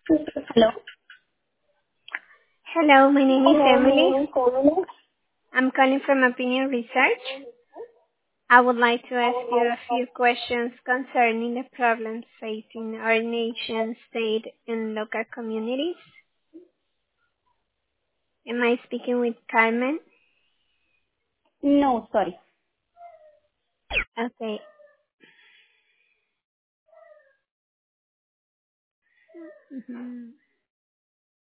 Hello. Hello, my name is Hello, my Emily. name is Emily. I'm calling from Opinion Research. I would like to ask you a few questions concerning the problems facing our nation, state, and local communities. Am I speaking with Carmen? No, sorry. Okay. Mhm.